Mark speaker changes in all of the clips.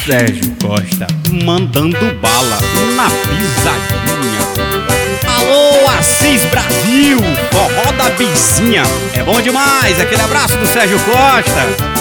Speaker 1: Sérgio Costa, mandando bala na pisadinha. Alô, Assis Brasil, forró da Bicinha. É bom demais, aquele abraço do Sérgio Costa.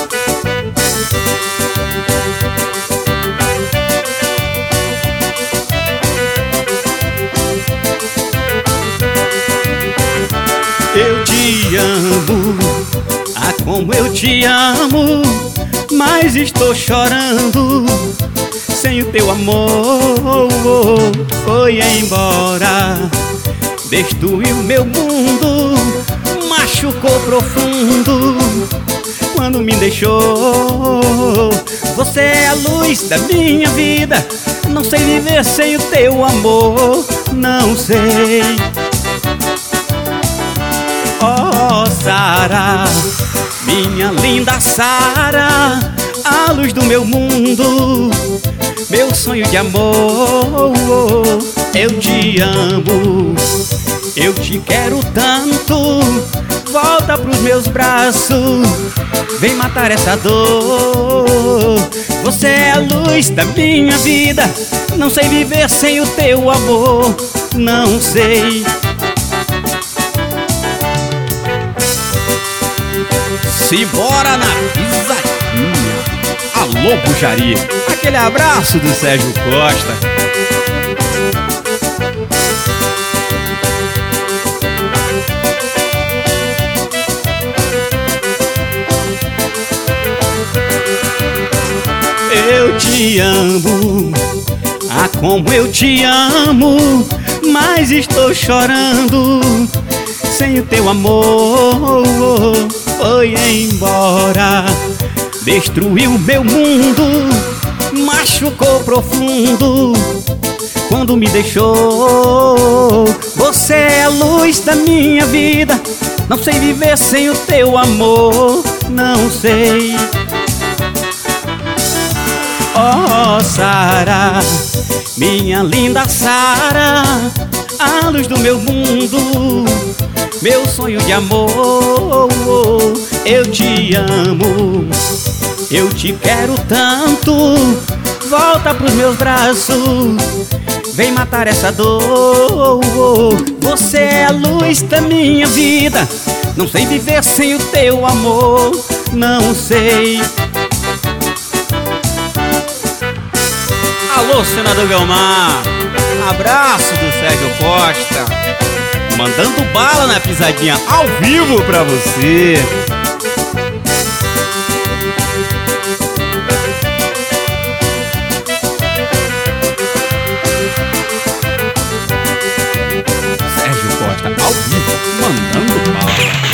Speaker 1: Eu te amo, ah como eu te amo, mas estou chorando sem o teu amor. Foi embora, destruiu meu mundo, machucou profundo quando me deixou. Você é a luz da minha vida, não sei viver sem o teu amor, não sei. Oh Sara, minha linda Sara, a luz do meu mundo, meu sonho de amor. Eu te amo, eu te quero tanto, volta pros meus braços, vem matar essa dor. Você é a luz da minha vida, não sei viver sem o teu amor, não sei. Simbora na pisadinha. Alô, Bujaria, aquele abraço do Sérgio Costa. Eu te amo, ah como eu te amo, mas estou chorando sem o teu amor. Foi embora, destruiu meu mundo, machucou profundo quando me deixou. Você é a luz da minha vida, não sei viver sem o teu amor, não sei. Oh Sara, minha linda Sara, a luz do meu mundo, meu sonho de amor. Eu te amo, eu te quero tanto, volta pros meus braços, vem matar essa dor. Você é a luz da minha vida, não sei viver sem o teu amor, não sei. Alô, senador Belmar, abraço do Sérgio Costa, mandando bala na pisadinha ao vivo pra você. Sérgio Costa ao vivo, mandando bala.